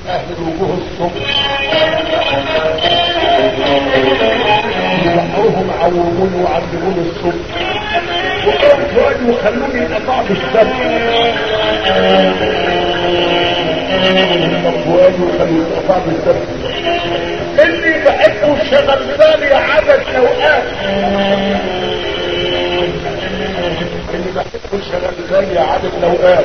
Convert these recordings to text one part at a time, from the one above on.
اهل الوجوه الصبح يبحرهم عومون وعذبون الصبح وقالوا وخلوني اقطع بالسبت وقالوا خلوني اقطع بالسبت اللي بحبه شغل بالي عدد اوقات اللي بحبه شغل بالي عدد اوقات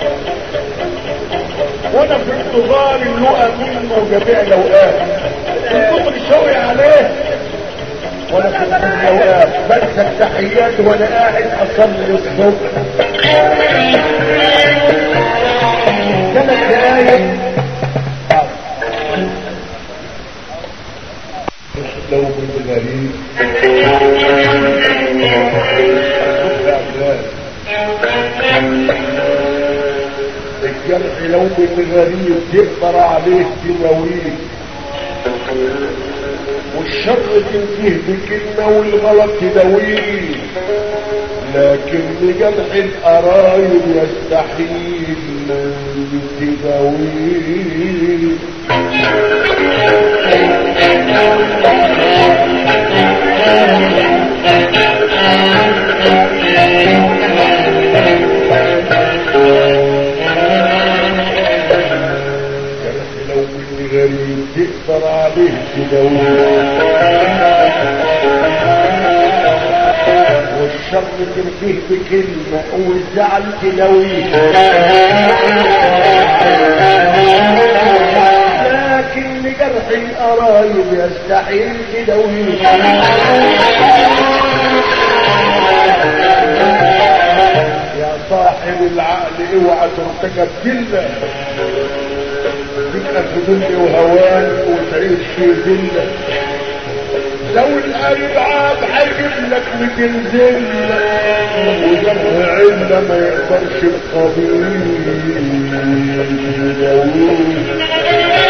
وانا في انتظار اللقى منه وجميع الاوقات الدخل شوي عليه وانا في الاوقات بنسى التحيات وانا قاعد اصلي الصبح 3 دقايق لو كنت غريب الجرح لو كنت غريب تقدر عليه تداويه والشر تنتهي بكلمة والغلط تداويه لكن لجرح القرايب يستحيل تداويه غريب تقدر عليه تداويه والشر تنتهي بكلمة والزعل تداويه لكن لجرح القرايب يستحيل تداويه يا صاحب العقل اوعى ترتكب كلمة تبقى في ذل وهوان وتعيش في ذلة لو الألعاب هيجيب لك 200 ذلة وجرح علة ما يقدرش القبيل يداويه